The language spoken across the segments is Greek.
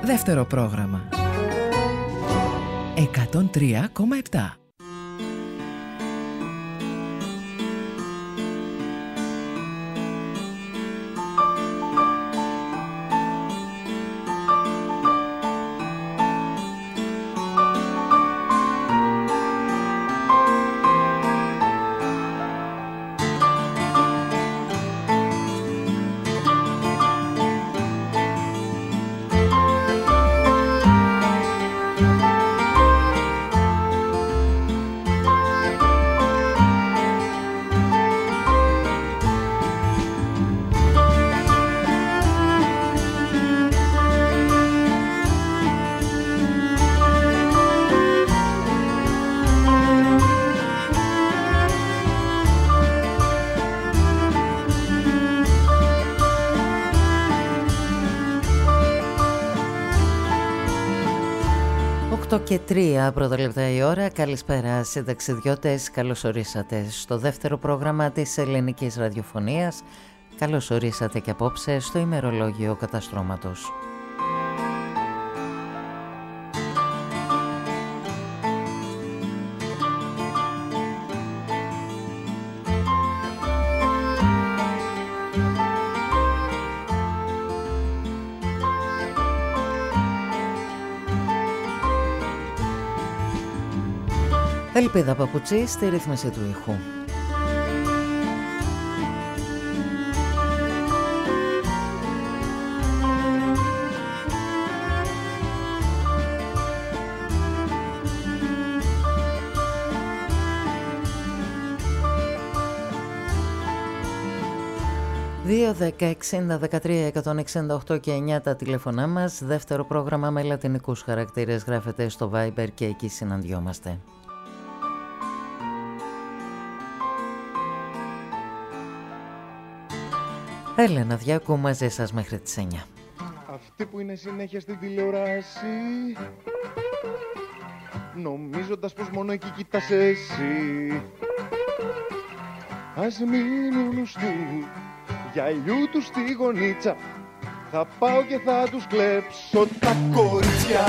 Δεύτερο πρόγραμμα 103,7. Και 3 πρώτα λεπτά η ώρα. Καλησπέρα συνταξιδιώτες, καλώς ορίσατε στο δεύτερο πρόγραμμα της ελληνικής ραδιοφωνίας. Καλώς ορίσατε και απόψε στο ημερολόγιο καταστρώματος. Ελπίδα Παπουτσή στη ρύθμιση του ήχου. ...2, 10, 60, 13, 168 και 9 τα τηλέφωνά μας. Δεύτερο πρόγραμμα με λατινικούς χαρακτήρες γράφεται στο Viber και εκεί συναντιόμαστε. Έλενα Διάκου μαζί σας μέχρι τις 9. Αυτή που είναι συνέχεια στην τηλεόραση, νομίζοντας πως μόνο εκεί κοιτάς εσύ. Ας μείνουν στου γυαλιού τους στη γωνίτσα, θα πάω και θα τους κλέψω τα κορίτσια.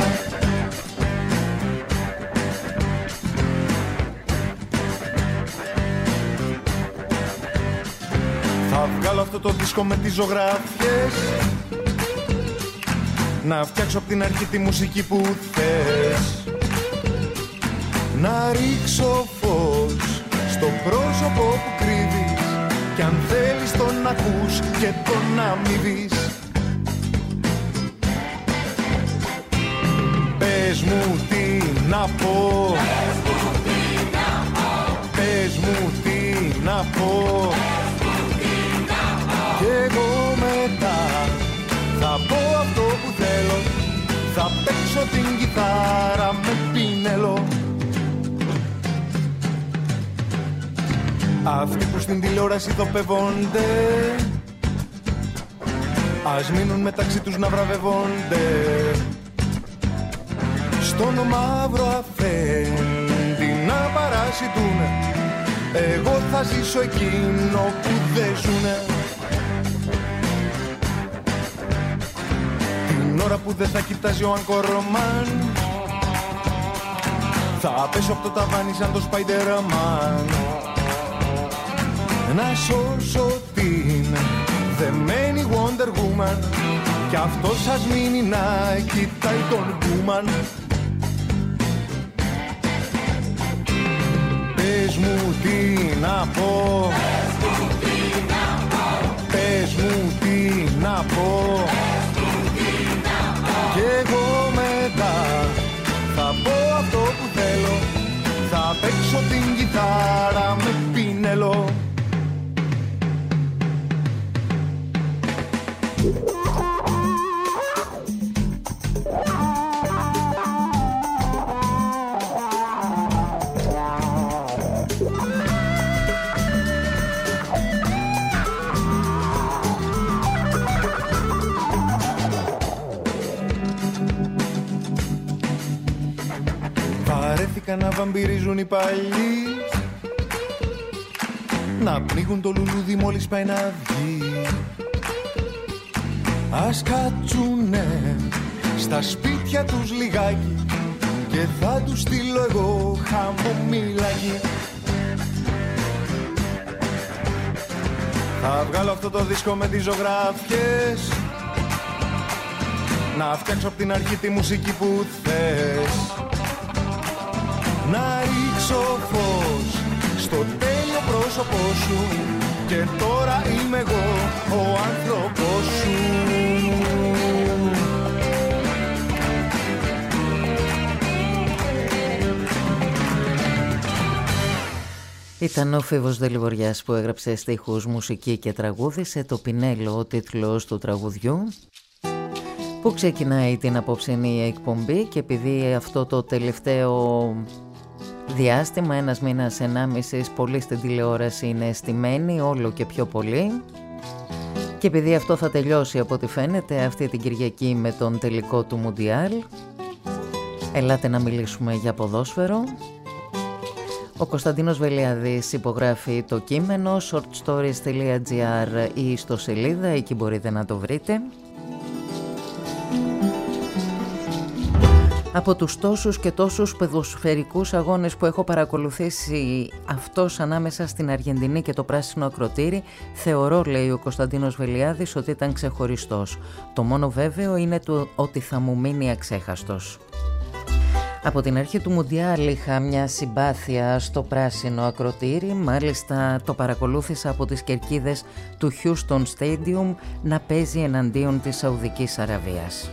Θα βγάλω αυτό το δίσκο με τις ζωγράφιες, να φτιάξω απ' την αρχή τη μουσική που θες. Να ρίξω φως στο πρόσωπο που κρύβεις, κι αν θέλεις τον ακούς και τον αμοιβείς. Πες μου τι να πω, πες μου τι να πω, κι εγώ μετά θα πω αυτό που θέλω, θα παίξω την κιθάρα με πίνελο. Αυτοί που στην τηλεόραση τοπεύονται, ας μείνουν μεταξύ τους να βραβεύονται. Στον μαύρο αφέντη να παρασιτούνε, εγώ θα ζήσω εκείνο που δεν ζουνε. Την ώρα που δεν θα κοιτάζει ο Ανκορμάν, θα πέσω από το ταβάνι σαν το Spider-Man. Να σώσω την δεμένη Wonder Woman, κι αυτό σας μείνει να κοιτάει τον Woman. Πες μου τι να πω, πες μου τι να πω, κι εγώ μετά θα πω αυτό που θέλω, θα παίξω την κιθάρα με πίνελο. Βαρέθηκα να βαμπυρίζουν οι παλιοί, να πνίγουν το λουλούδι μόλις πάει να βγει. Ας κάτσουνε στα σπίτια τους λιγάκι και θα τους στείλω εγώ χαμομήλακι. Θα βγάλω αυτό το δίσκο με τις ζωγράφιες, να φτιάξω απ' την αρχή τη μουσική που θες, να ρίξω φως στο τέλειο πρόσωπό σου και τώρα είμαι εγώ ο άνθρωπος σου. Ήταν ο Φίβος Δελιβοριάς που έγραψε στίχους, μουσική και τραγούδισε το Πινέλο, ο τίτλος του τραγουδιού που ξεκινάει την απόψινή εκπομπή. Και επειδή αυτό το τελευταίο διάστημα, ένας μήνας, 1,5, πολύ στην τηλεόραση είναι στημένοι, όλο και πιο πολύ, και επειδή αυτό θα τελειώσει από ό,τι φαίνεται αυτή την Κυριακή με τον τελικό του Μουντιάλ, ελάτε να μιλήσουμε για ποδόσφαιρο. Ο Κωνσταντίνος Βελιάδης υπογράφει το κείμενο shortstories.gr ή στο σελίδα, εκεί μπορείτε να το βρείτε. Από τους τόσους και τόσους ποδοσφαιρικούς αγώνες που έχω παρακολουθήσει, αυτός ανάμεσα στην Αργεντινή και το πράσινο ακροτήρι, θεωρώ, λέει ο Κωνσταντίνος Βελιάδης, ότι ήταν ξεχωριστός. Το μόνο βέβαιο είναι το ότι θα μου μείνει αξέχαστος. Από την αρχή του Μουντιάλ είχα μια συμπάθεια στο πράσινο ακροτήρι, μάλιστα το παρακολούθησα από τις κερκίδες του Houston Stadium να παίζει εναντίον της Σαουδικής Αραβίας.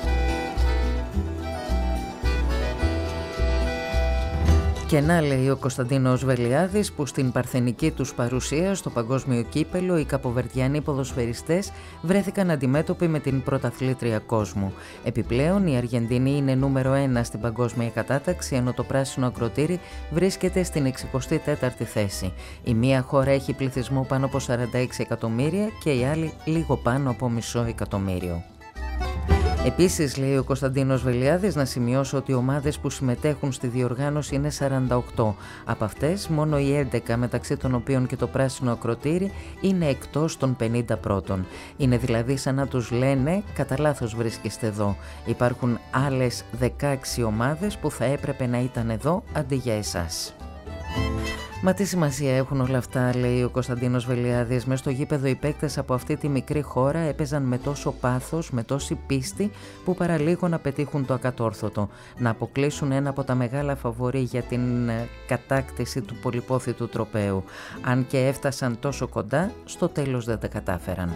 Και να, λέει ο Κωνσταντίνος Βελιάδης, που στην παρθενική τους παρουσία στο παγκόσμιο κύπελο οι καποβερδιανοί ποδοσφαιριστές βρέθηκαν αντιμέτωποι με την πρωταθλήτρια κόσμου. Επιπλέον η Αργεντινή είναι νούμερο 1 στην παγκόσμια κατάταξη, ενώ το πράσινο ακροτήρι βρίσκεται στην 64η θέση. Η μία χώρα έχει πληθυσμό πάνω από 46 εκατομμύρια και η άλλη λίγο πάνω από μισό εκατομμύριο. Επίσης, λέει ο Κωνσταντίνος Βελιάδης, να σημειώσω ότι οι ομάδες που συμμετέχουν στη διοργάνωση είναι 48. Από αυτές, μόνο οι 11, μεταξύ των οποίων και το πράσινο ακροτήρι, είναι εκτός των 50 πρώτων. Είναι δηλαδή σαν να τους λένε, κατά λάθος βρίσκεστε εδώ. Υπάρχουν άλλες 16 ομάδες που θα έπρεπε να ήταν εδώ αντί για εσάς. Μα τι σημασία έχουν όλα αυτά, λέει ο Κωνσταντίνος Βελιάδης. Μες στο γήπεδο οι παίκτες από αυτή τη μικρή χώρα έπαιζαν με τόσο πάθος, με τόση πίστη, που παραλίγο να πετύχουν το ακατόρθωτο. Να αποκλείσουν ένα από τα μεγάλα φαβορί για την κατάκτηση του πολυπόθητου τροπαίου. Αν και έφτασαν τόσο κοντά, στο τέλος δεν τα κατάφεραν.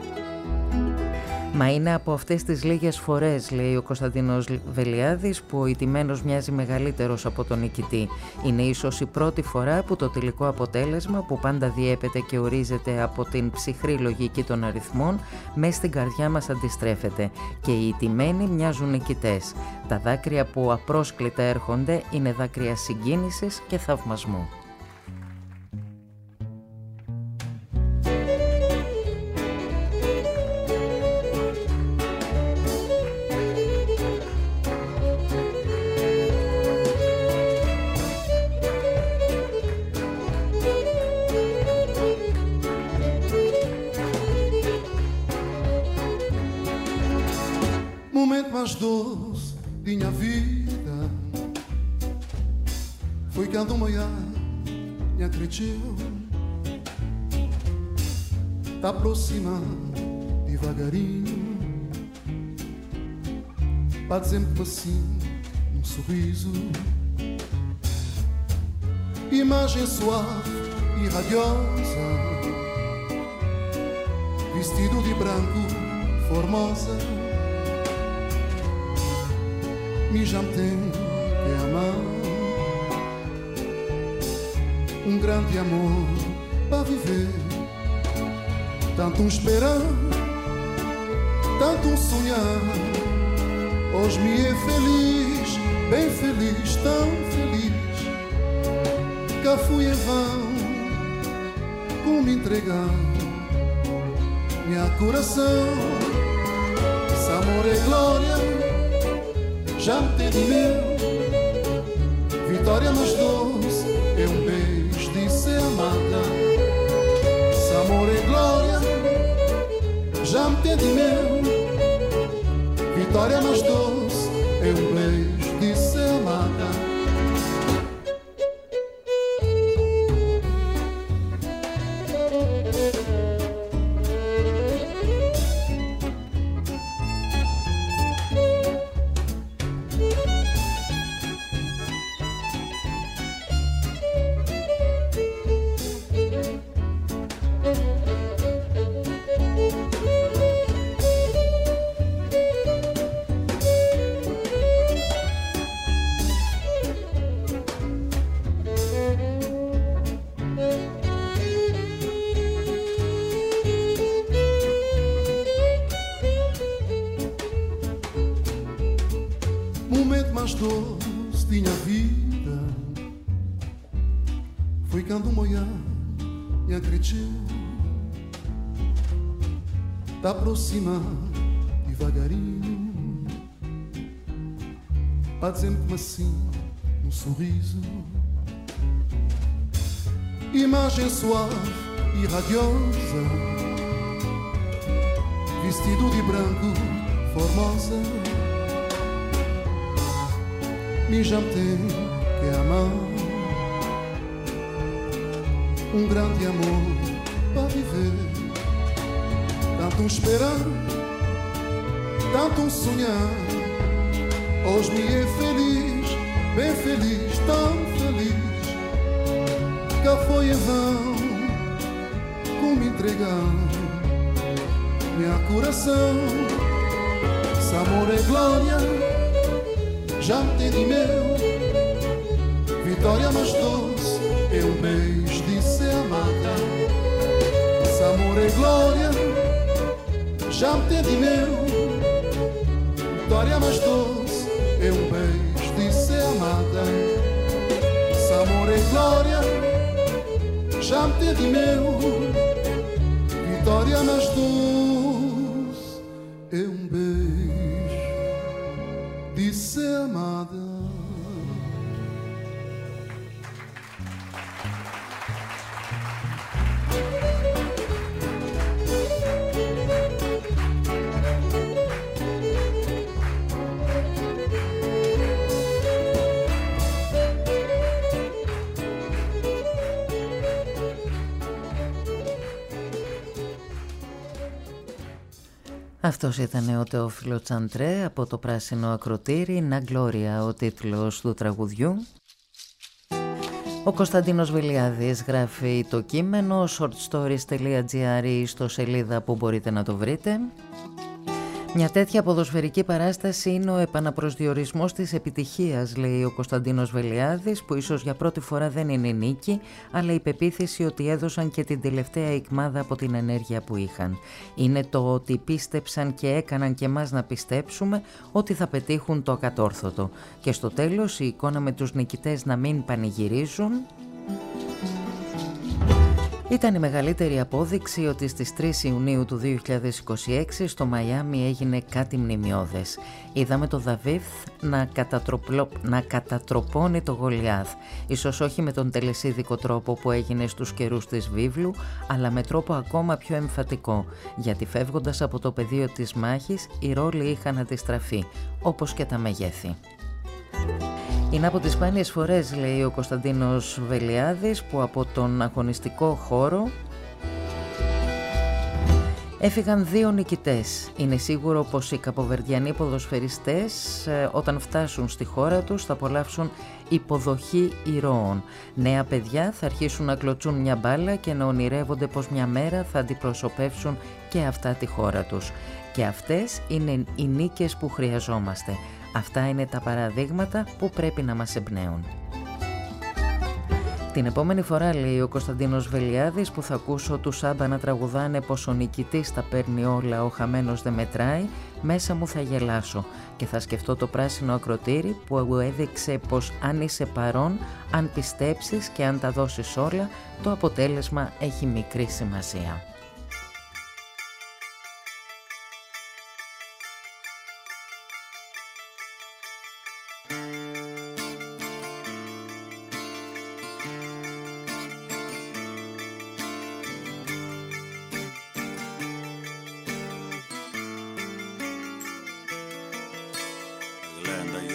Μα είναι από αυτές τις λίγες φορές, λέει ο Κωνσταντίνος Βελιάδης, που ο ηττημένος μοιάζει μεγαλύτερος από τον νικητή. Είναι ίσως η πρώτη φορά που το τελικό αποτέλεσμα, που πάντα διέπεται και ορίζεται από την ψυχρή λογική των αριθμών, μες στην καρδιά μας αντιστρέφεται και οι ηττημένοι μοιάζουν νικητές. Τα δάκρυα που απρόσκλητα έρχονται είναι δάκρυα συγκίνησης και θαυμασμού. Mais doce de minha vida foi quando o manhã me acreditou, tá aproximando devagarinho, pra dizer-me assim um sorriso, imagem suave e radiosa, vestido de branco, formosa. Me já tem que amar, grande amor para viver, tanto esperar, tanto sonhar. Hoje me é feliz, bem feliz, tão feliz, que fui em vão como entregar minha coração. Esse amor é glória, já me tem meu. Vitória mais doce é beijo de ser amada. Esse amor é glória, já me tem meu. vitória mais doce é um beijo de ser amada. Tá aproximando devagarinho, pra dizer-me assim, um sorriso, imagem suave e radiosa, vestido de branco, formosa, me já tem que amar, um grande amor para viver. Tanto esperar, tanto sonhar, hoje me é feliz, bem feliz, tão feliz, que foi em vão como entregar meu coração. Se amor é glória, já me tem meu, vitória mais doce é um beijo de ser amada. Se amor é glória, já me tem meu, vitória mais doce é um beijo de ser amada. Se amor é glória, já me tem meu, vitória mais doce é um beijo de ser amada. Αυτός ήταν ο Τεόφιλο Τσαντρέ από το Πράσινο Ακροτήρι, «Να Γκλώρια» ο τίτλος του τραγουδιού. Ο Κωνσταντίνος Βελιάδης γράφει το κείμενο, shortstories.gr στο σελίδα που μπορείτε να το βρείτε. Μια τέτοια ποδοσφαιρική παράσταση είναι ο επαναπροσδιορισμός της επιτυχίας, λέει ο Κωνσταντίνος Βελιάδης, που ίσως για πρώτη φορά δεν είναι νίκη, αλλά η πεποίθηση ότι έδωσαν και την τελευταία ικμάδα από την ενέργεια που είχαν. Είναι το ότι πίστεψαν και έκαναν και εμάς να πιστέψουμε ότι θα πετύχουν το ακατόρθωτο. Και στο τέλος η εικόνα με τους νικητές να μην πανηγυρίζουν ήταν η μεγαλύτερη απόδειξη ότι στις 3 Ιουνίου του 2026 στο Μαϊάμι έγινε κάτι μνημιώδες. Είδαμε το Δαβίθ να κατατροπώνει το Γολιάθ. Ίσως όχι με τον τελεσίδικο τρόπο που έγινε στους καιρούς της βίβλου, αλλά με τρόπο ακόμα πιο εμφατικό, γιατί φεύγοντας από το πεδίο της μάχης οι ρόλοι είχαν αντιστραφεί, όπως και τα μεγέθη. Είναι από τις σπάνιες φορές, λέει ο Κωνσταντίνος Βελιάδης, που από τον αγωνιστικό χώρο έφυγαν 2 νικητές. Είναι σίγουρο πως οι καποβερδιανοί ποδοσφαιριστές όταν φτάσουν στη χώρα τους θα απολαύσουν υποδοχή ηρώων. Νέα παιδιά θα αρχίσουν να κλωτσούν μια μπάλα και να ονειρεύονται πως μια μέρα θα αντιπροσωπεύσουν και αυτά τη χώρα τους. Και αυτές είναι οι νίκες που χρειαζόμαστε. Αυτά είναι τα παραδείγματα που πρέπει να μας εμπνέουν. Την επόμενη φορά, λέει ο Κωνσταντίνος Βελιάδης, που θα ακούσω τους Σάμπα να τραγουδάνε πως ο νικητής τα παίρνει όλα, ο χαμένος δεν μετράει, μέσα μου θα γελάσω και θα σκεφτώ το Πράσινο Ακροτήρι που έδειξε πως αν είσαι παρόν, αν πιστέψεις και αν τα δώσεις όλα, το αποτέλεσμα έχει μικρή σημασία.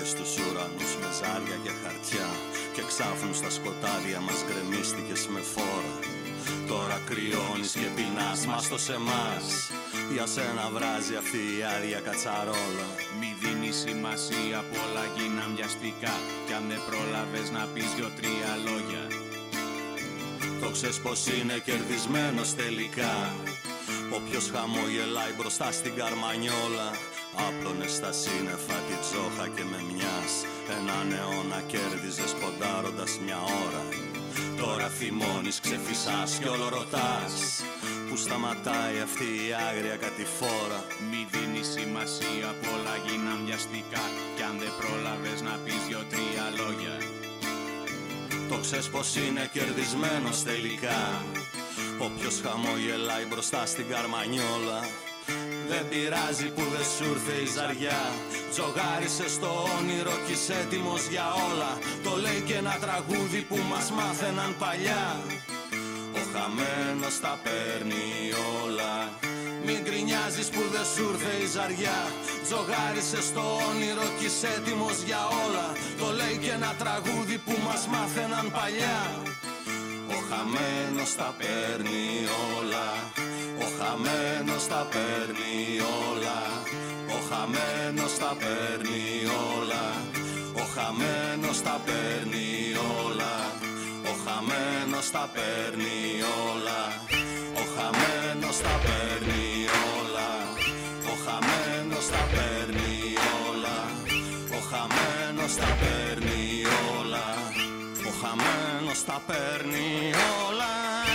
στους ουρανούς με ζάρια και χαρτιά, και ξάφνου στα σκοτάδια μας γκρεμίστηκες με φόρα. Τώρα κρυώνεις και πεινάς, μας το σε εμάς. Για σένα βράζει αυτή η άδεια κατσαρόλα. Μη δίνει σημασία, πολλά γίναν βιαστικά, κι αν δεν πρόλαβες να πεις 2-3 λόγια. Το ξέρεις πως είναι κερδισμένος τελικά. Όποιος χαμογελάει μπροστά στην καρμανιόλα. Άπλωνες στα σύννεφα τη τζόχα και με μιας έναν αιώνα κέρδιζες ποντάροντας μια ώρα. Τώρα θυμώνεις, ξεφυσάς κι όλο ρωτάς που σταματάει αυτή η άγρια κατηφόρα. Μη δίνει σημασία, πολλά γίναν βιαστικά, κι αν δεν πρόλαβες να πεις 2-3 λόγια. Το ξέρεις πως είναι κερδισμένος τελικά. Όποιος χαμογελάει μπροστά στην καρμανιόλα. Δεν πειράζει που δεν σου ήρθε η ζαριά. Τζογάρισες στο όνειρο κι είσαι έτοιμος για όλα. Το λέει και ένα τραγούδι που μας μάθαιναν παλιά. Ο χαμένος τα παίρνει όλα. Μην γκρινιάζεις που δεν σου ήρθε η ζαριά. Τζογάρισες στο όνειρο κι είσαι έτοιμος για όλα. Το λέει και ένα τραγούδι που μας μάθαιναν παλιά. Ο χαμένος τα παίρνει όλα. Ο χαμένος τα παίρνει όλα. Ο χαμένος τα παίρνει όλα. Ο χαμένος τα παίρνει όλα. Ο χαμένος τα παίρνει όλα. Ο χαμένος τα παίρνει όλα. Ο χαμένος τα παίρνει όλα. Ο χαμένος τα παίρνει όλα. Ο χαμένος τα παίρνει όλα.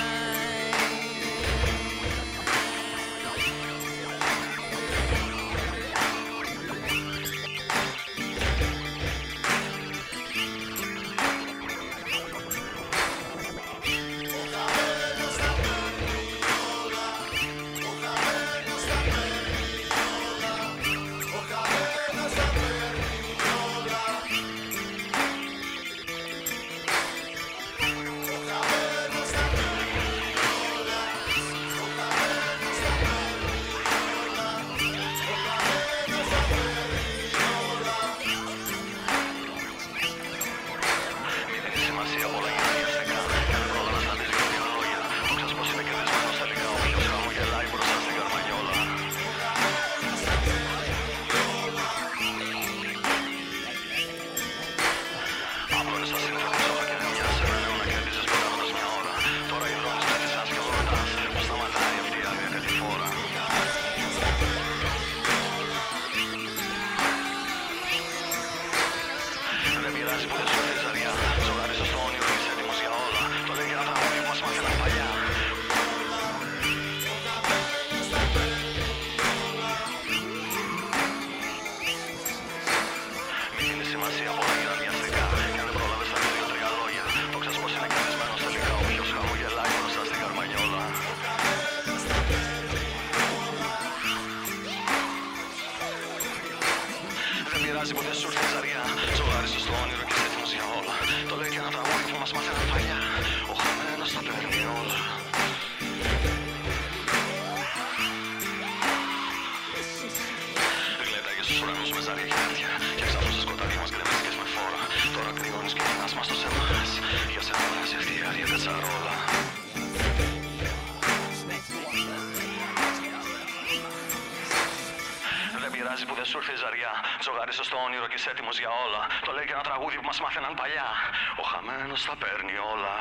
Ζωγάρισες στο όνειρο και είσαι έτοιμος για όλα. Το λέει και ένα τραγούδι που μας μάθαιναν παλιά. Ο χαμένος τα παίρνει όλα.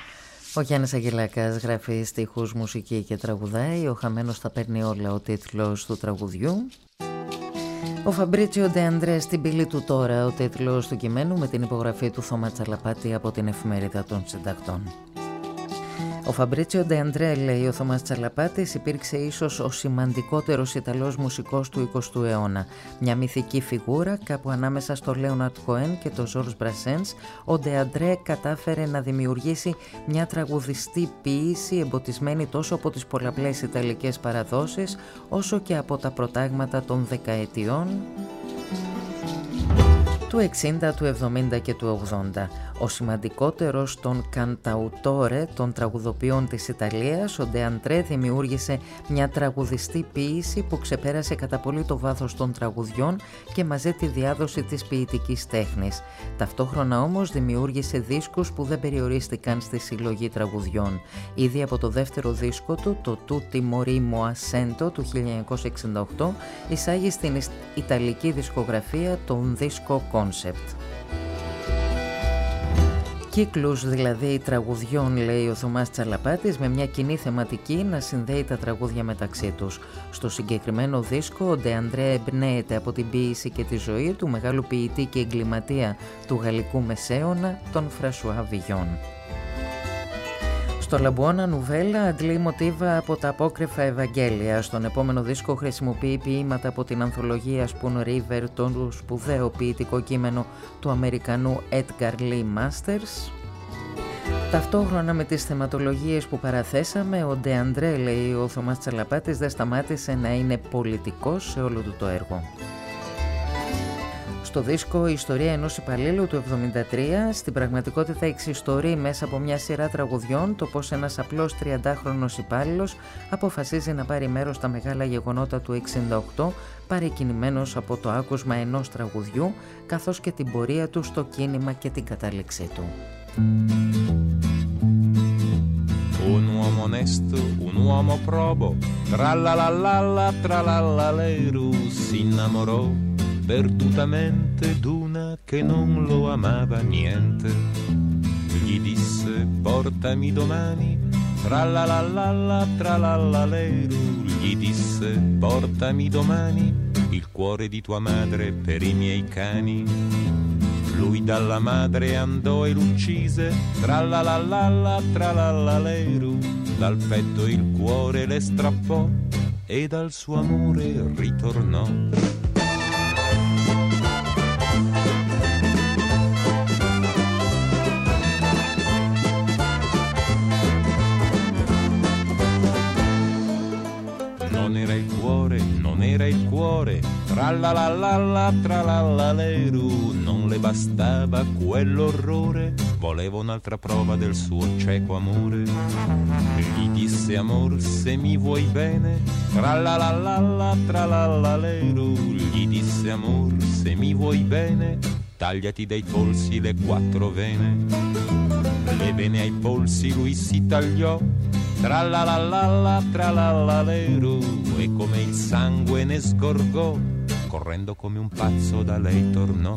Ο Γιάννης Αγγελάκας γράφει στίχους, μουσική και τραγουδάει. Ο χαμένος τα παίρνει όλα, ο τίτλος του τραγουδιού. Ο Φαμπρίτσιο Ντε Αντρέ στην πύλη του τώρα, ο τίτλος του κειμένου, με την υπογραφή του Θωμά Τσαλαπάτη από την Εφημερίδα των Συντακτών. Ο Φαμπρίτσιο Ντε Αντρέ, λέει ο Θωμάς Τσαλαπάτης, υπήρξε ίσως ο σημαντικότερος Ιταλός μουσικός του 20ου αιώνα. Μια μυθική φιγούρα κάπου ανάμεσα στο Λέοναρτ Κοέν και τον Ζορζ Μπρασένς, ο Ντε Αντρέ κατάφερε να δημιουργήσει μια τραγουδιστή ποίηση εμποτισμένη τόσο από τις πολλαπλές ιταλικές παραδόσεις όσο και από τα προτάγματα των δεκαετιών του 60, του 70 και του 80. Ο σημαντικότερος των κανταουτόρε των τραγουδοποιών της Ιταλίας, ο Ντε Αντρέ, δημιούργησε μια τραγουδιστή ποίηση που ξεπέρασε κατά πολύ το βάθος των τραγουδιών και μαζί τη διάδοση της ποιητικής τέχνης. Ταυτόχρονα όμως δημιούργησε δίσκους που δεν περιορίστηκαν στη συλλογή τραγουδιών. Ήδη από το δεύτερο δίσκο του, το Tutti Morimmo Assento του 1968, εισάγει στην Ιταλική δισκογραφία τον δίσκο Concept. Κύκλους δηλαδή τραγουδιών, λέει ο Θωμάς Τσαλαπάτης, με μια κοινή θεματική να συνδέει τα τραγούδια μεταξύ τους. Στο συγκεκριμένο δίσκο ο Ντε Αντρέ εμπνέεται από την ποίηση και τη ζωή του μεγάλου ποιητή και εγκληματία του γαλλικού μεσαίωνα, τον Φρασουά Βιγιόν. Στο Λαμπουόνα Νουβέλα αντλεί μοτίβα από τα απόκρυφα Ευαγγέλια. Στον επόμενο δίσκο χρησιμοποιεί ποίηματα από την ανθολογία Spoon River, το σπουδαίο ποιητικό κείμενο του Αμερικανού Edgar Lee Masters. Ταυτόχρονα με τις θεματολογίες που παραθέσαμε, ο Ντε Αντρέ, λέει ο Θωμάς Τσαλαπάτης, δεν σταμάτησε να είναι πολιτικός σε όλο του το έργο. Στο δίσκο «Η ιστορία ενός υπαλλήλου» του 1973, στην πραγματικότητα εξιστορεί μέσα από μια σειρά τραγουδιών το πως ένας απλός 30χρονος υπάλληλος αποφασίζει να πάρει μέρος στα μεγάλα γεγονότα του 1968, παρεκκινημένος από το άκουσμα ενός τραγουδιού, καθώς και την πορεία του στο κίνημα και την κατάληξή του. Un uomo onesto, un uomo probo, tralalala, tralalaleru, si innamorò perdutamente d'una che non lo amava niente. Gli disse portami domani, tralalala, tralalaleru, gli disse portami domani il cuore di tua madre per i miei cani. Lui dalla madre andò e l'uccise, tralalala, tralalaleru, dal petto il cuore le strappò e dal suo amore ritornò. Non era il cuore, tralalala, tralalaleru, non le bastava quell'orrore, voleva un'altra prova del suo cieco amore. Gli disse amor se mi vuoi bene, tralalala, tralalaleru, gli disse amor se mi vuoi bene, tagliati dai polsi le 4 vene. Le vene ai polsi lui si tagliò, tralalala, tralalaleru, e come il sangue ne sgorgò, correndo come un pazzo da lei tornò.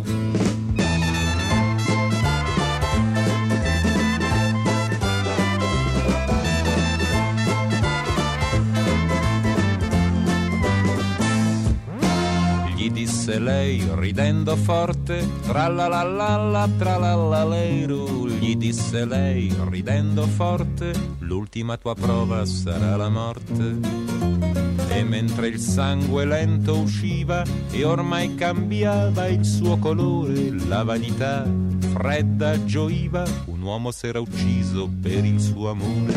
Gli disse lei ridendo forte, tralalala, tralalaleru, gli disse lei ridendo forte, l'ultima tua prova sarà la morte. E mentre il sangue lento usciva e ormai cambiava il suo colore, la vanità fredda gioiva, un uomo s'era ucciso per il suo amore.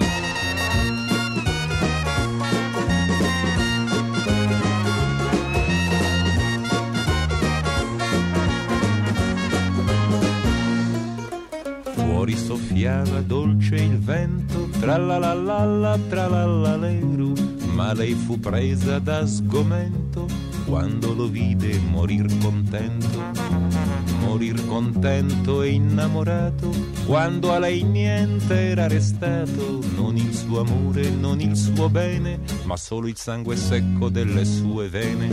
Fuori soffiava dolce il vento, tralalala, tralalaleru, ma lei fu presa da sgomento quando lo vide morir contento e innamorato, quando a lei niente era restato, non il suo amore, non il suo bene, ma solo il sangue secco delle sue vene.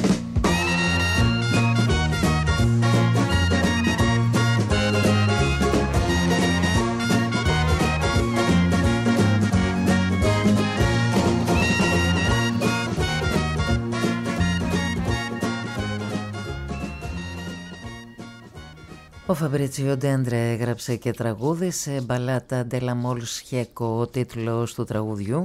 Ο Φαμπρίτσιο Ντε Αντρέ έγραψε και τραγούδισε «Μπαλάτα ντελαμόλ Σχέκο», ο τίτλος του τραγουδιού.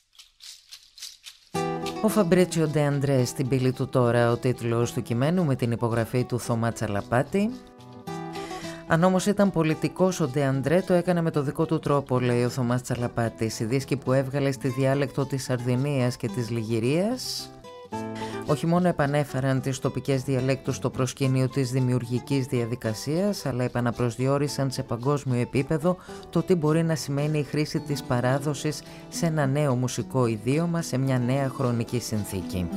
Ο Φαμπρίτσιο Ντε Αντρέ στην πύλη του τώρα, ο τίτλος του κειμένου με την υπογραφή του Θωμά Τσαλαπάτη. Αν όμως ήταν πολιτικός ο Ντε Αντρέ, το έκανε με το δικό του τρόπο, λέει ο Θωμάς Τσαλαπάτης. Οι δίσκοι που έβγαλε στη διάλεκτο της Σαρδινίας και της Λιγυρίας Όχι μόνο επανέφεραν τις τοπικές διαλέκτους στο προσκήνιο της δημιουργικής διαδικασίας, αλλά επαναπροσδιορίσαν σε παγκόσμιο επίπεδο το τι μπορεί να σημαίνει η χρήση της παράδοσης σε ένα νέο μουσικό ιδίωμα, σε μια νέα χρονική συνθήκη.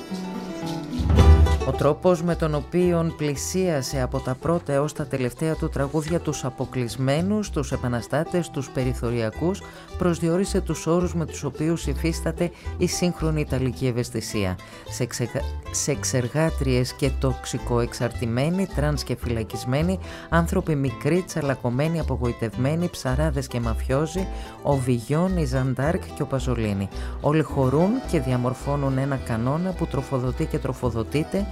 Ο τρόπος με τον οποίο πλησίασε από τα πρώτα έως τα τελευταία του τραγούδια τους αποκλεισμένους, τους επαναστάτες, τους περιθωριακούς, προσδιορίσε τους όρους με τους οποίους υφίσταται η σύγχρονη ιταλική ευαισθησία. Σε εξεργάτριες και τοξικοεξαρτημένοι, τρανς και φυλακισμένοι, άνθρωποι μικροί, τσαλακωμένοι, απογοητευμένοι, ψαράδες και μαφιόζοι, ο Βιγιόν, η Ζαντάρκ και ο Παζολίνη. Όλοι χωρούν και διαμορφώνουν ένα κανόνα που τροφοδοτεί και τροφοδοτείται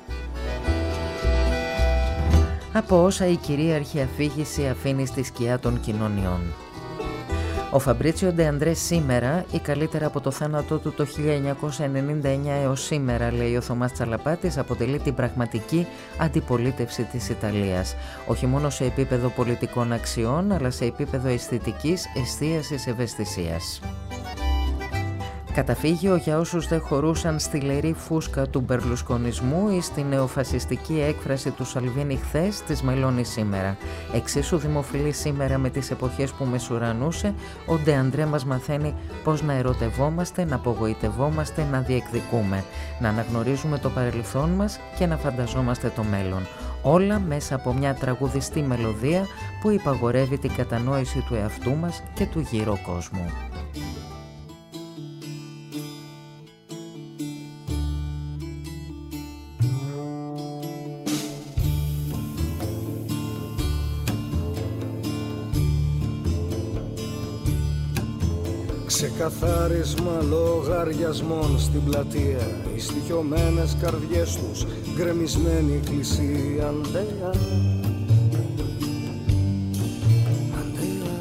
από όσα η κυρίαρχη αφήγηση αφήνει στη σκιά των κοινωνιών. Ο Φαμπρίτσιο Ντε Αντρέ σήμερα, ή καλύτερα από το θάνατό του το 1999 έως σήμερα, λέει ο Θωμάς Τσαλαπάτης, αποτελεί την πραγματική αντιπολίτευση της Ιταλίας. Όχι μόνο σε επίπεδο πολιτικών αξιών, αλλά σε επίπεδο αισθητικής εστίασης ευαισθησίας. Καταφύγιο για όσους δεν χωρούσαν στη λερή φούσκα του μπερλουσκονισμού ή στη νεοφασιστική έκφραση του Σαλβίνη χθες, της Μελώνη σήμερα. Εξίσου δημοφιλή σήμερα με τις εποχές που μεσουρανούσε, ο Ντε Αντρέ μας μαθαίνει πώς να ερωτευόμαστε, να απογοητευόμαστε, να διεκδικούμε, να αναγνωρίζουμε το παρελθόν μας και να φανταζόμαστε το μέλλον. Όλα μέσα από μια τραγουδιστή μελωδία που υπαγορεύει την κατανόηση του εαυτού μας και του γύρω κόσμου. Ξεκαθάρισμα λογαριασμών στην πλατεία, οι στοιχειωμένες καρδιές τους, γκρεμισμένη εκκλησία. Αντέα, αντέα.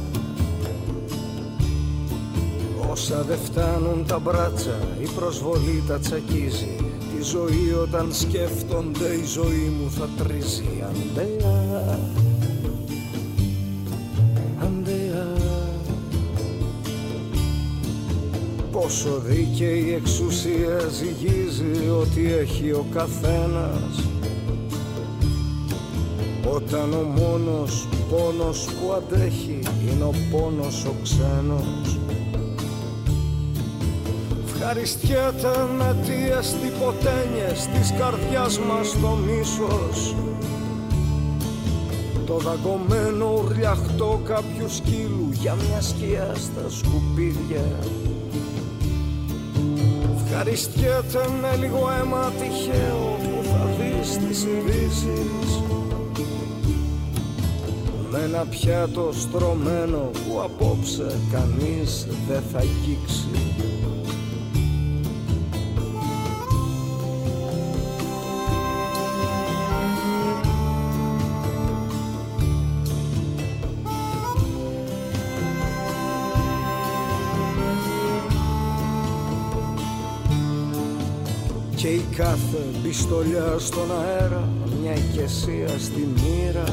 Όσα δεν φτάνουν τα μπράτσα, η προσβολή τα τσακίζει. Τη ζωή όταν σκέφτονται, η ζωή μου θα τρίζει. Αντέα, αντέα. Πόσο δίκαιη εξουσία ζυγίζει ό,τι έχει ο καθένας, όταν ο μόνος πόνος που αντέχει είναι ο πόνος ο ξένος. Ευχαριστιέται με τι αστυποτένιες της καρδιάς μας το μίσος, το δαγκωμένο ουρλιαχτό κάποιου σκύλου για μια σκιά στα σκουπίδια. Ευχαριστιέται με λίγο αίμα τυχαίο που θα δεις τις ειδήσεις, με ένα πιάτο στρωμένο που απόψε κανείς δεν θα αγγίξει. Και η κάθε πιστολιά στον αέρα, μια οικεσία στη μοίρα.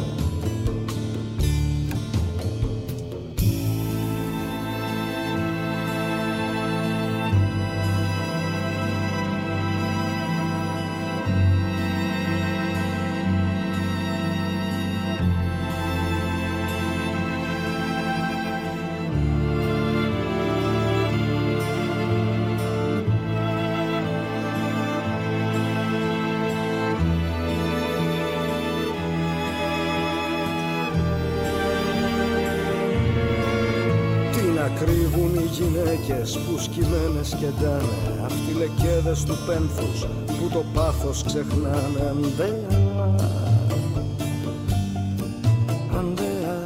Κρύβουν οι γυναίκες που σκυμμένες κεντάνε, αυτιλεκέδες του πένθους που το πάθος ξεχνάνε. Αντέα, αντέα.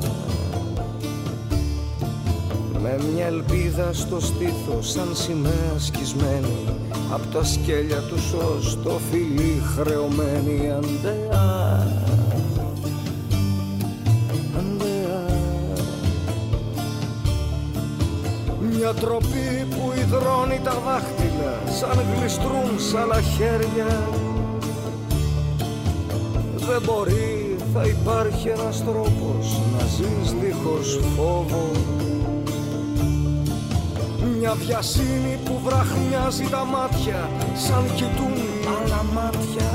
Με μια ελπίδα στο στήθος σαν σημαία σκισμένη, απ' τα σκέλια του σως το φιλί χρεωμένη. Αντέα, μια τροπή που υδρώνει τα δάχτυλα σαν γλιστρούν σ' άλλα χέρια. Δεν μπορεί, θα υπάρχει ένας τρόπος να ζεις δίχως φόβο. Μια βιασύνη που βραχνιάζει τα μάτια σαν κοιτούν άλλα μάτια,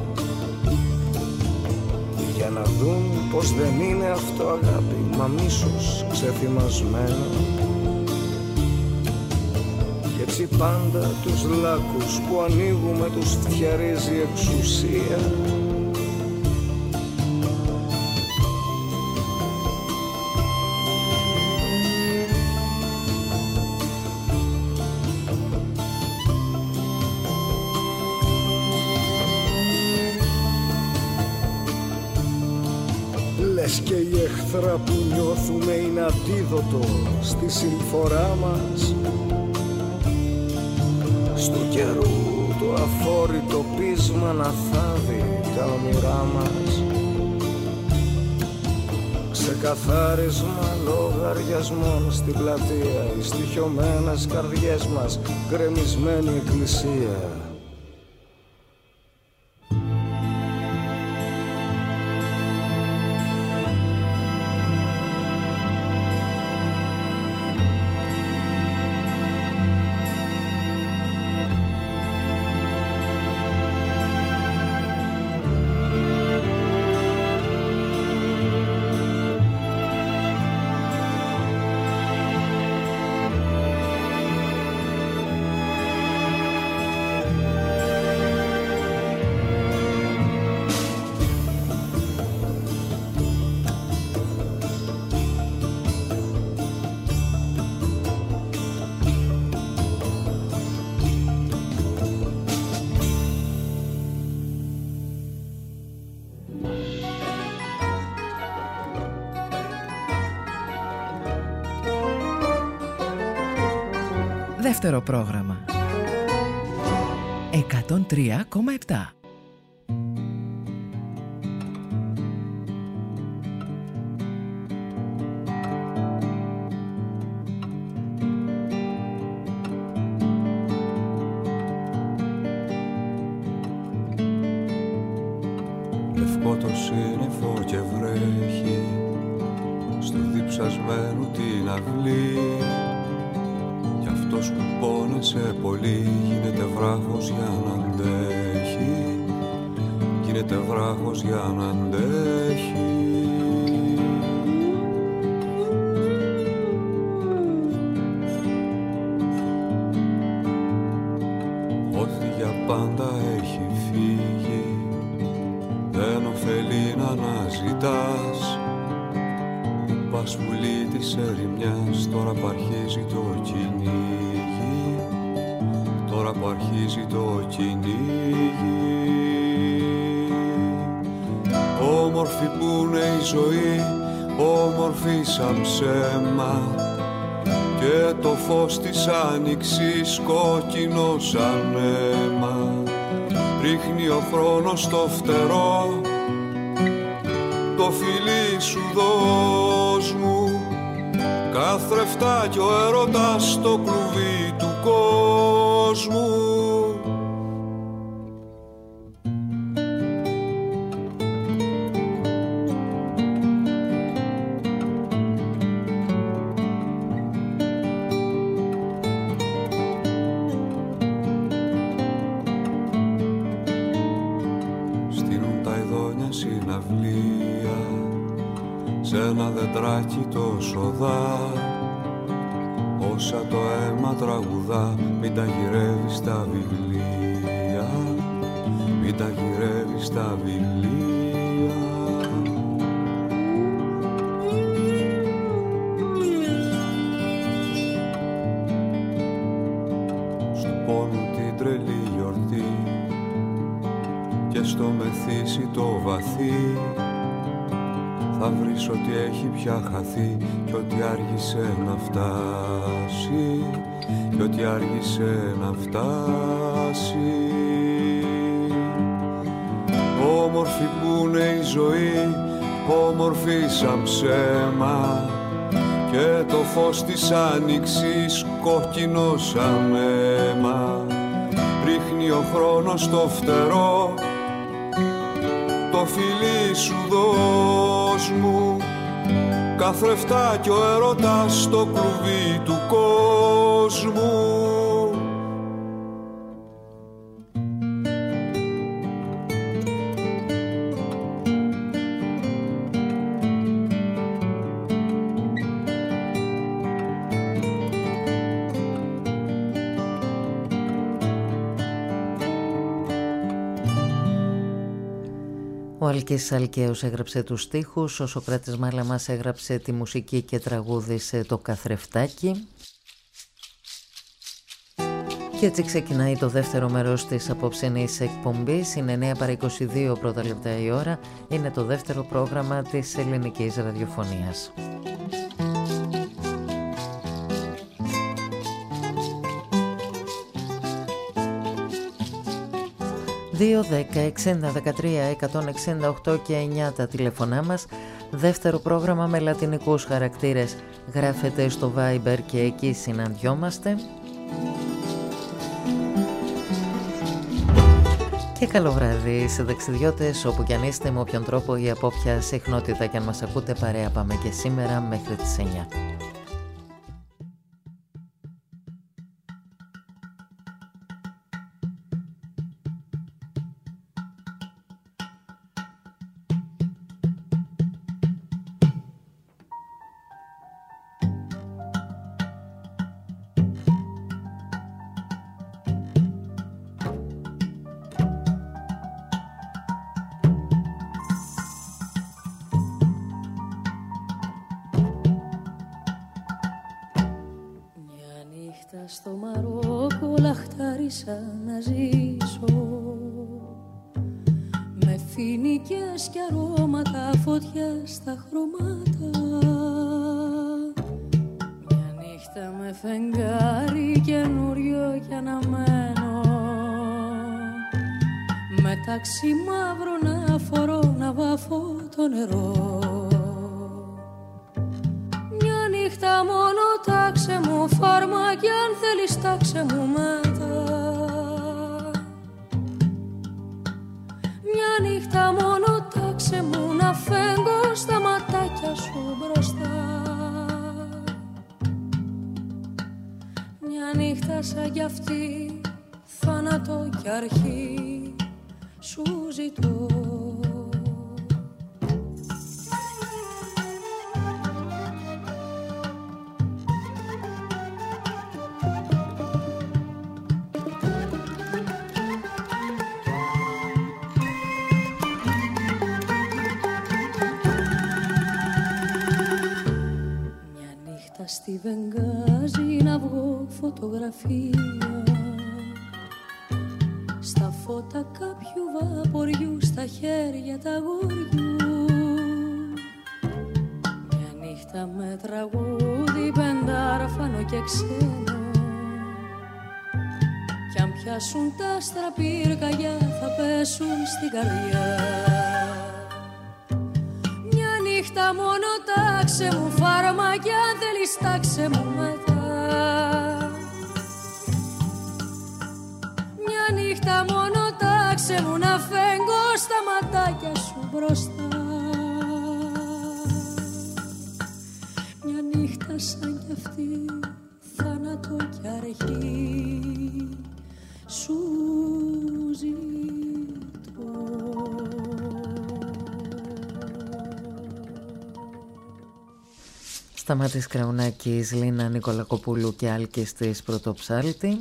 για να δουν πως δεν είναι αυτό αγάπη, μα μίσος ξεθυμασμένο. Κι έτσι πάντα τους λάκκους που ανοίγουμε τους φτιαρίζει εξουσία. Και η εχθρά που νιώθουμε είναι αντίδοτο στη συμφορά μας. Στου καιρού το αφόρητο πείσμα να θάβει τα όνειρά μας. Ξεκαθάρισμα λογαριασμών στην πλατεία, οι στοιχειωμένες καρδιές μας, γκρεμισμένη εκκλησία. Δεύτερο πρόγραμμα 103,7. Λευκό το σύννεφο και βρέχει στο διψασμένο την αυλή. Κι αυτός που πόνεσε πολύ γίνεται βράχος για να αντέχει. Γίνεται βράχος για να αντέχει. Ό,τι για πάντα έχει φύγει δεν ωφελεί να αναζητάς. Πας πουλί της ερημιάς, τώρα που αρχίζει το κυνήγι. Τώρα που αρχίζει το κυνήγι. Όμορφη που είναι η ζωή, όμορφη σαν ψέμα. Και το φως της άνοιξης κόκκινο σαν αίμα. Ρίχνει ο χρόνος στο φτερό το φιλί σου δώσ' μου. Καθρεφτά κι ο έρωτας στο κλουβί του κόσμου. Δεντράκι το σοδά, όσα το αίμα τραγουδά, μην τα γυρεύεις τα βιβλία, μην τα γυρεύεις τα βιβλία. Στου πόνου την τρελή γιορτή και στο μεθύσι το βαθύ θα βρεις ότι έχει πια χαθεί κι ότι άργησε να φτάσει, κι ότι άργησε να φτάσει. Όμορφη που είναι η ζωή, όμορφη σαν ψέμα. Και το φως της άνοιξης κόκκινο σαν αίμα. Ρίχνει ο χρόνος στο φτερό το φιλί σου δώσ' μου. καθρεφτάκι ο έρωτας στο κλουβί του κόσμου. Ο Αλκής Αλκαίος έγραψε τους στίχους, ο Σωκράτης Μάλαμας έγραψε τη μουσική και τραγούδισε το καθρεφτάκι. Και έτσι ξεκινάει το δεύτερο μέρος της απόψινής εκπομπής. Είναι 9 παρά 22 πρώτα λεπτά η ώρα. Είναι το δεύτερο πρόγραμμα της ελληνικής ραδιοφωνίας. 2-10-60-13-168 και 9 τα τηλεφωνά μας. Δεύτερο πρόγραμμα με λατινικούς χαρακτήρες γράφεται στο Viber και εκεί συναντιόμαστε. Και καλό βράδυ σε ταξιδιώτες, όπου κι αν είστε, με όποιον τρόπο ή από όποια συχνότητα κι αν μας ακούτε, παρέα πάμε και σήμερα μέχρι τις 9. Στο Μαρόκο λαχτάρισα να ζήσω, με φοινικές και αρώματα, φωτιά στα χρώματα. Μια νύχτα με φεγγάρι καινούριο και αναμένο, με ταξί μαύρο να φορώ να βάφω το νερό. Νύχτα μόνο τάξε μου φάρμα κι αν θέλεις τάξε μου μετά. Μια νύχτα μόνο τάξε μου να φέγγω στα ματάκια σου μπροστά. Μια νύχτα σαν κι αυτή, θάνατο κι αρχή σου ζητώ. Στη Βενγάζη να βγω φωτογραφία, στα φώτα κάποιου βαποριού, στα χέρια τα αγοριού. Μια νύχτα με τραγούδι πεντάραφανο και ξένο, κι αν πιάσουν τα άστρα πυρκαγιά θα πέσουν στην καρδιά. Νύχτα μόνο τάξε μου φάρμα κι αν θέλεις τάξε μου μετά. Μια νύχτα μόνο τάξε μου να φέγγω στα ματάκια σου μπροστά. Μια νύχτα σαν κι αυτή, θάνατο κι αρχή σου ζητώ. Σταμάτης Κραουνάκης, Λίνα Νικολακοπούλου και Άλκης της Πρωτοψάλτη.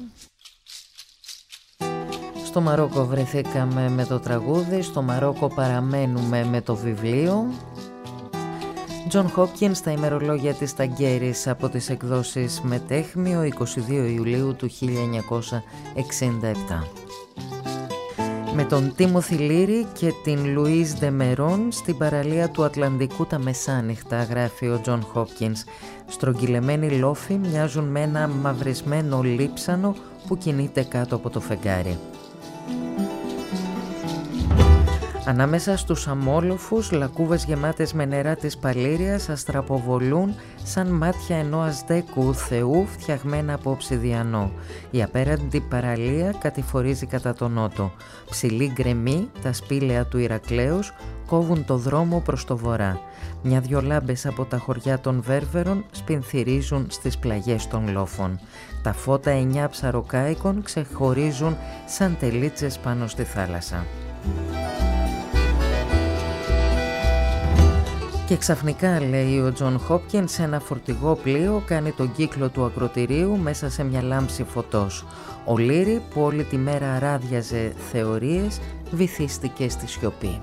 Στο Μαρόκο βρεθήκαμε με το τραγούδι, στο Μαρόκο παραμένουμε με το βιβλίο. Τζον Χόπκινς, στα ημερολόγια της Ταγκέρης, από τις εκδόσεις Μετέχμιο, 22 Ιουλίου του 1967. Με τον Τίμοθι Λίρι και την Λουίς Ντεμερόν, στην παραλία του Ατλαντικού τα μεσάνυχτα, γράφει ο Τζον Χόπκινς. Στρογγυλεμένοι λόφοι μοιάζουν με ένα μαυρισμένο λείψανο που κινείται κάτω από το φεγγάρι. Ανάμεσα στους αμόλοφους, λακκούβες γεμάτες με νερά της Παλήριας αστραποβολούν σαν μάτια ενός αζτέκου θεού φτιαγμένα από οψιδιανό. Η απέραντη παραλία κατηφορίζει κατά τον νότο. Ψηλή γκρεμή, τα σπήλαια του Ηρακλέους, κόβουν το δρόμο προς το βορρά. Μια-δυο λάμπες από τα χωριά των Βέρβερων σπινθυρίζουν στις πλαγιές των λόφων. Τα φώτα 9 ψαροκάικων ξεχωρίζουν σαν τελίτσες πάνω στη θάλασσα. Και ξαφνικά, λέει ο Τζον Χόπκινς, ένα φορτηγό πλοίο κάνει τον κύκλο του ακροτηρίου μέσα σε μια λάμψη φωτός. Ο Λύρη, που όλη τη μέρα ράδιαζε θεωρίες, βυθίστηκε στη σιωπή.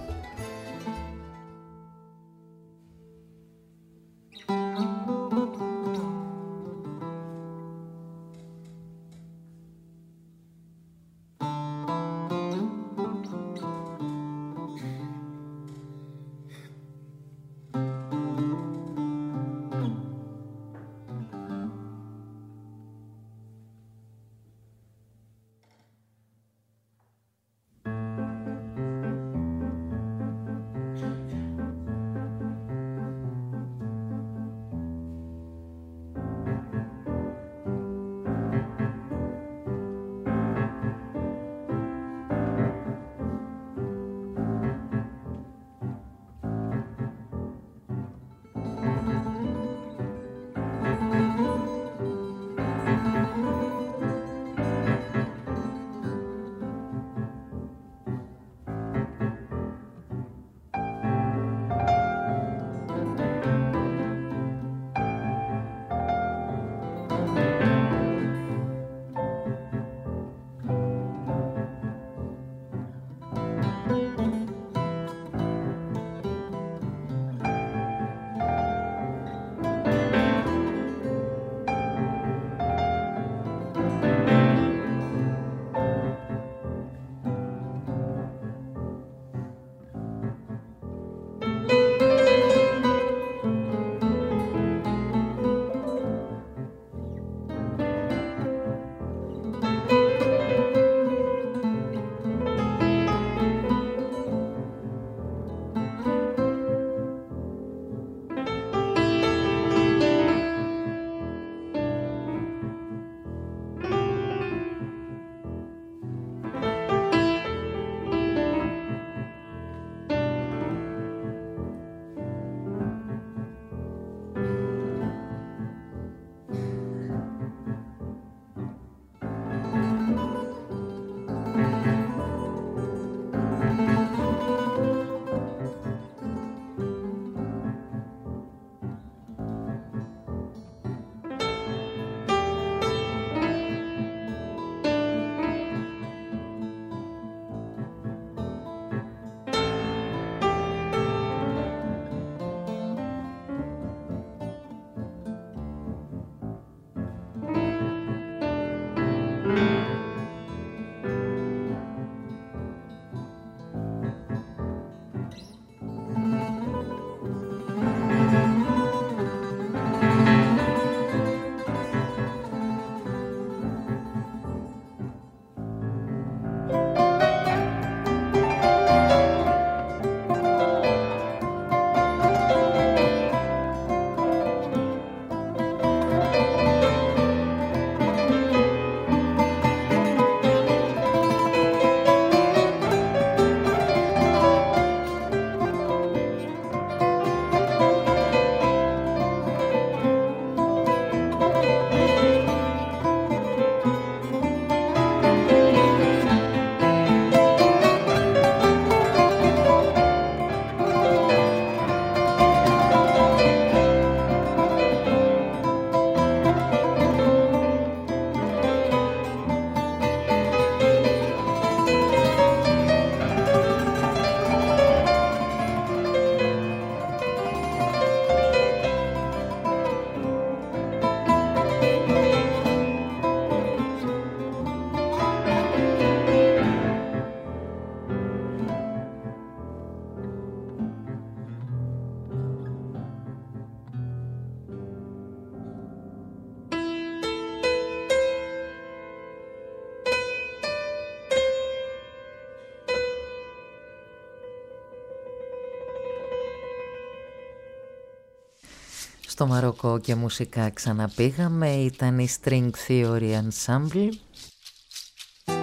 Στο Μαροκό και μουσικά ξαναπήγαμε, ήταν η String Theory Ensemble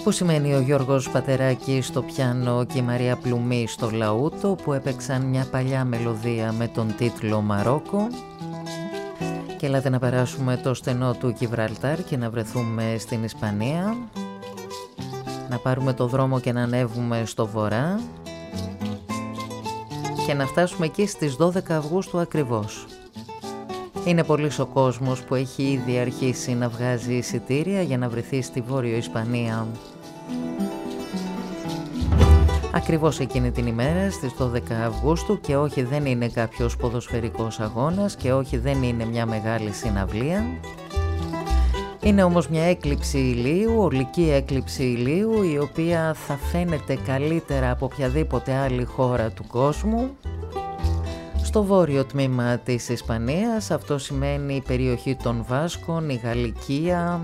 που σημαίνει ο Γιώργος Πατεράκης στο πιάνο και η Μαρία Πλουμή στο λαούτο, που έπαιξαν μια παλιά μελωδία με τον τίτλο Μαρόκο. Και ελάτε να περάσουμε το στενό του Γιβραλτάρ και να βρεθούμε στην Ισπανία, να πάρουμε το δρόμο και να ανέβουμε στο βορρά και να φτάσουμε εκεί στις 12 Αυγούστου ακριβώς. Είναι πολύς ο κόσμος που έχει ήδη αρχίσει να βγάζει εισιτήρια για να βρεθεί στη Βόρειο Ισπανία ακριβώς εκείνη την ημέρα στις 12 Αυγούστου, και όχι, δεν είναι κάποιος ποδοσφαιρικός αγώνας και όχι, δεν είναι μια μεγάλη συναυλία. Είναι όμως μια έκλειψη ηλίου, ολική έκλειψη ηλίου, η οποία θα φαίνεται καλύτερα από οποιαδήποτε άλλη χώρα του κόσμου. Στο βόρειο τμήμα της Ισπανίας, αυτό σημαίνει η περιοχή των Βάσκων, η Γαλλικία,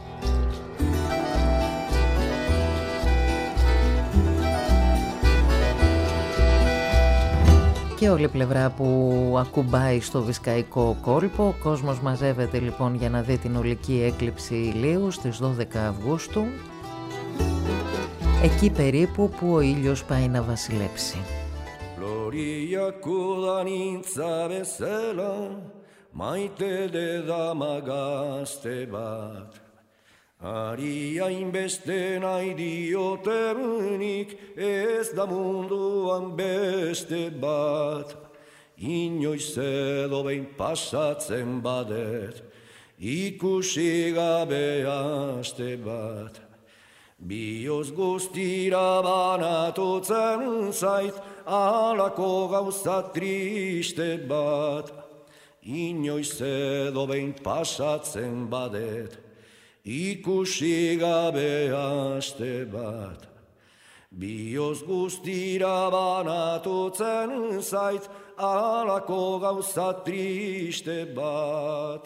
και όλη η πλευρά που ακουμπάει στο Βυσκαϊκό κόλπο. Ο κόσμος μαζεύεται λοιπόν για να δει την ολική έκλειψη ηλίου στις 12 Αυγούστου, εκεί περίπου που ο ήλιος πάει να βασιλέψει. Aria inbeste nahi diotenik, ez da munduan beste bat. Inoiz edo behin pasatzen badet, ikusi gabe aste bat. Bioz guztira banatutzen zait, alako gauza triste bat. Inoiz edo behin pasatzen badet, ikusi gabe aste bat. Bioz guztira banatutzen zait, alako gauza triste bat.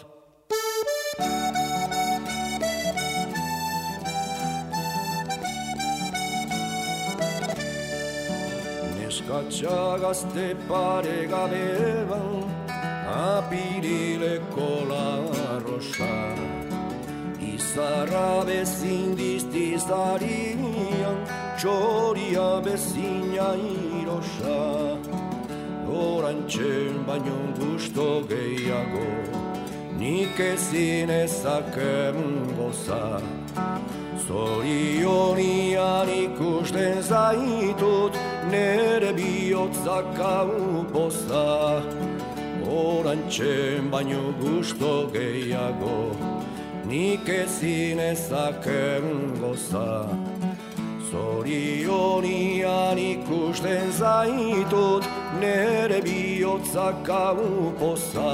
Neskatxa gazte pare gabe ban, apirileko larrosa. Izarra bezin diztizarian, txoria bezina irosa. Orantxen baino gusto gehiago, nik ezin ezaken goza. Zorionian ikusten zaitut, nere bihotzak kaupoza. Orantxen baino gusto gehiago, nik ezin ezaken goza. Zorionian ikusten zaitut, nere bihotzak kaupoza.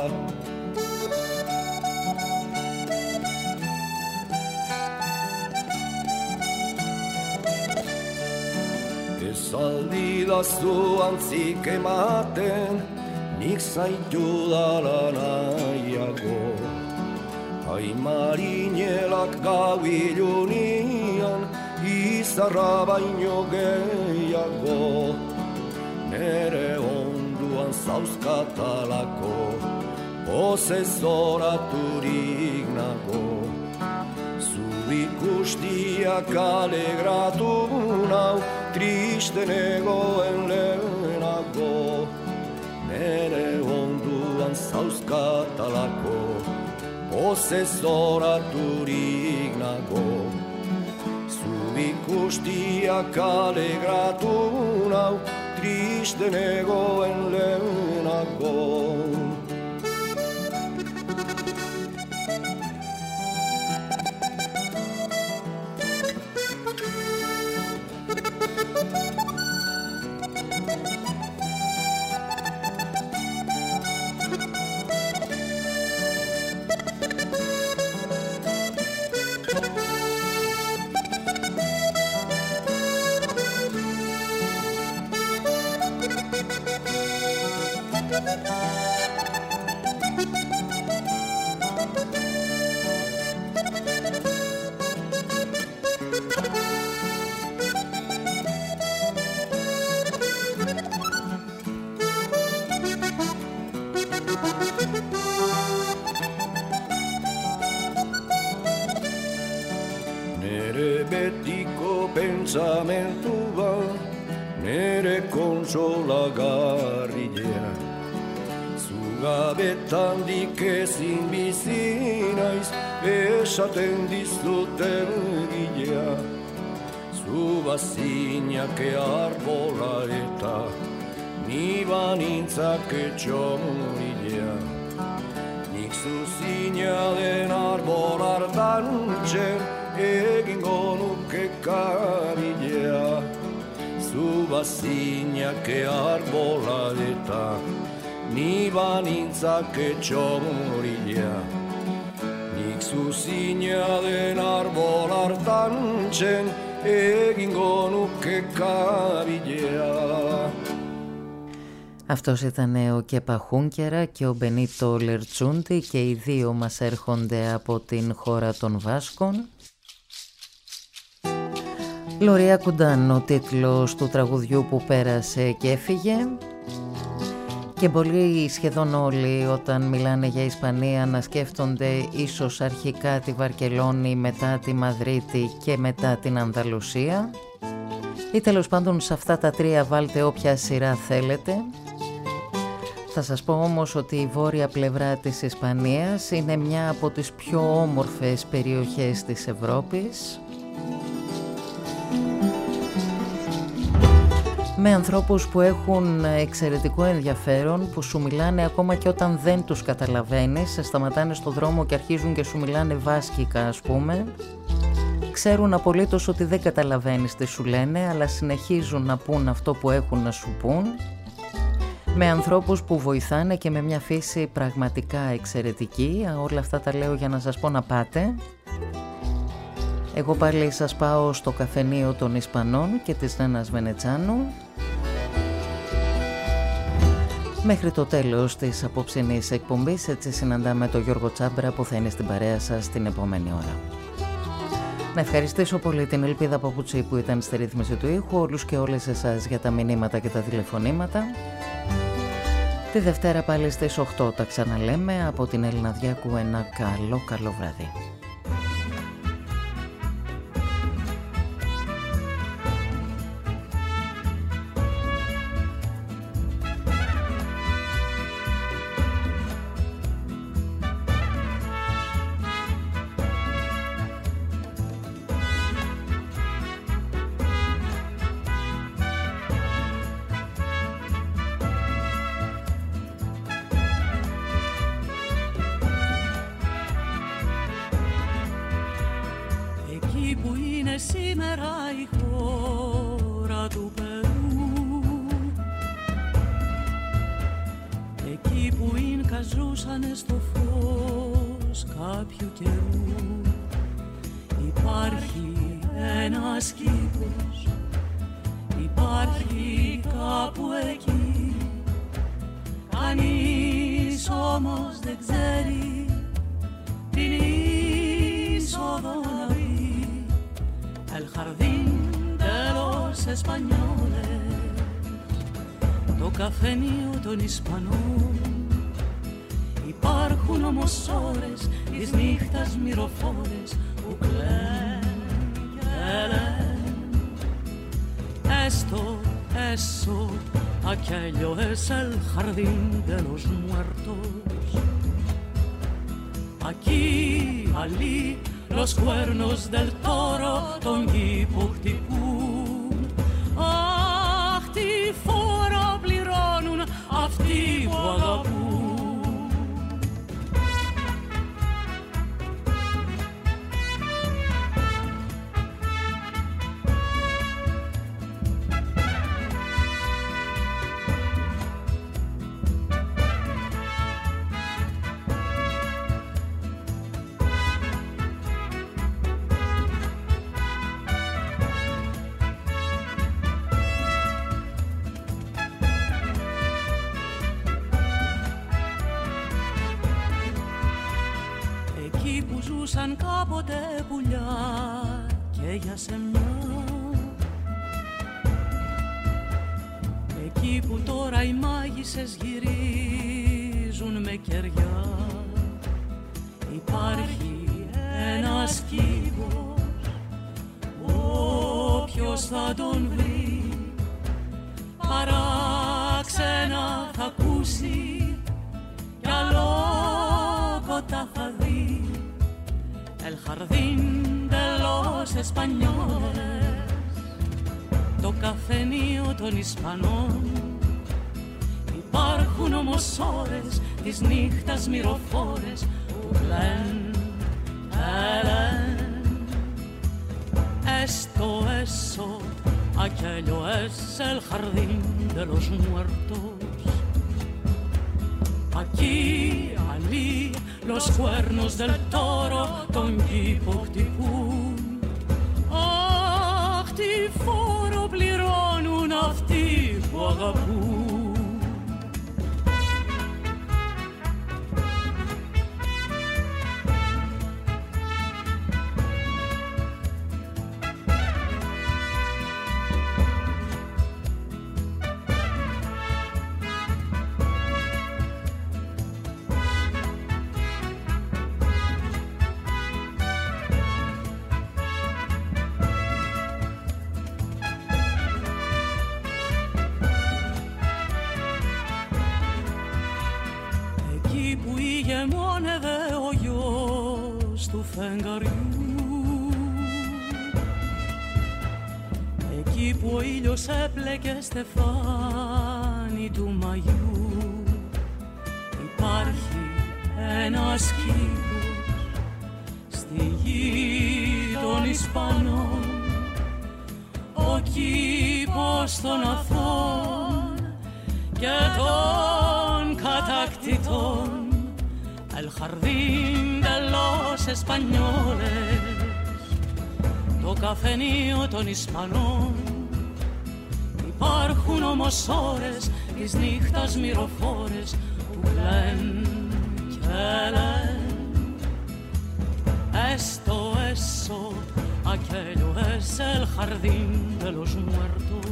Ez aldidazu antzik ematen, nik zaitudala nahiago. Ai marinelak gau ilunian, izarra baino gehiago. Nere onduan zauzkatalako, pozez oraturik nago. Zu ikustiak alegratu nau, triste negoen lehenago. Nere onduan zauzkatalako, pozez oraturik nago. Zu ikustiak alegratu nau, triste negoen lehenago. pensamento va nere concio la guerriglia su gavettandi che si invicinais e s'attendi st'ottenghia su vassigna che arbola età ni vaninza che ciomiglia ni su segnale arbola ardance e gingono che cariglia su vassigna che arbola l'età ni vaninza che ciomiglia ni su segnale arbola ardance e gingono che cariglia. Αυτός ήταν ο Κέπα Χούνκερα και ο Μπενίτο Λερτσούντι και οι δύο μας έρχονται από την χώρα των Βάσκων. Λορία Κουντάν, ο τίτλος του τραγουδιού που πέρασε και έφυγε. Και πολλοί, σχεδόν όλοι, όταν μιλάνε για Ισπανία να σκέφτονται ίσως αρχικά τη Βαρκελόνη, μετά τη Μαδρίτη και μετά την Ανδαλουσία. Ή τέλος πάντων σε αυτά τα τρία βάλτε όποια σειρά θέλετε. Θα σας πω όμως ότι η βόρεια πλευρά της Ισπανίας είναι μια από τις πιο όμορφες περιοχές της Ευρώπης. Με ανθρώπους που έχουν εξαιρετικό ενδιαφέρον, που σου μιλάνε ακόμα και όταν δεν τους καταλαβαίνεις, σε σταματάνε στο δρόμο και αρχίζουν και σου μιλάνε βάσκικα ας πούμε. Ξέρουν απολύτως ότι δεν καταλαβαίνεις τι σου λένε, αλλά συνεχίζουν να πούν αυτό που έχουν να σου πούν. Με ανθρώπους που βοηθάνε και με μια φύση πραγματικά εξαιρετική. Όλα αυτά τα λέω για να σας πω να πάτε. Εγώ πάλι σας πάω στο καφενείο των Ισπανών και της Νένας Βενετσάνου. Μέχρι το τέλος της απόψινής εκπομπής, έτσι συναντάμε τον Γιώργο Τσάμπρα που θα είναι στην παρέα σας την επόμενη ώρα. Να ευχαριστήσω πολύ την Ελπίδα Παπουτσί που ήταν στη ρύθμιση του ήχου, όλους και όλες εσάς για τα μηνύματα και τα τηλεφωνήματα. Τη Δευτέρα πάλι στις 8 τα ξαναλέμε. Από την Έλληνα Διάκου ένα καλό βράδυ. Το καφενείο των Ισπανών. Υπάρχουν όμως ώρες της νύχτας μυροφόρες που κλαίνουν και λένε Esto, aquello es el jardín de los muertos. Aquí, allí, los cuernos del toro τον κήπο χτυπούν. Αχ, τι φόρο πληρώνουν αυτοί που αγαπούν. Σαν κάποτε πουλιά και για σεμιά. Εκεί που τώρα οι μάγισσες γυρίζουν με κεριά. Υπάρχει ένας κήπος, ποιος θα τον βρει, παράξενα θα ακούσει κι αλόκοτα θα δει. El jardín de los españoles, το καφενείο των Ισπανών. Υπάρχουν όμως ώρες της νύχτας μυροφόρες που λένε, esto, eso, aquello es el jardín de los muertos. Aquí, allí, los cuernos del toro τον κήπο χτυπούν. Αχ, τι φόρο πληρώνουν αυτοί που αγαπούν. Εκεί που ο ήλιος έπλεκε στεφάνι του Μαγιού, υπάρχει ένας κήπος στη γη των Ισπανών, ο κήπος των αθώων και των κατακτητών. El jardín de los españoles, το καφενείο των Ισπανών. Υπάρχουν όμως ώρες της νύχτας μυροφόρες που λένε και λένε, esto, eso, aquello es el jardín de los muertos.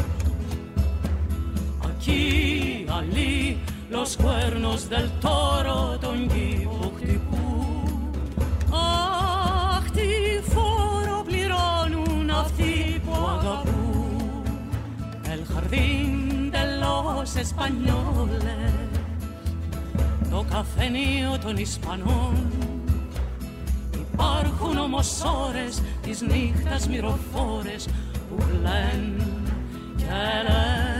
Aquí, allí, los cuernos del toro τον κήπο χτυπούν. Αχ, τι φόρο πληρώνουν αυτοί που αγαπούν. El jardín de los españoles, το καφενείο των Ισπανών. Υπάρχουν όμως ώρες της νύχτας μυροφόρες που λένε και λένε,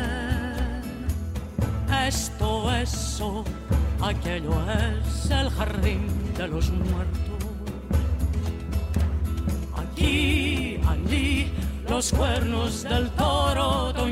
esto, eso, aquello es el jardín de los muertos. Aquí, allí, los cuernos del toro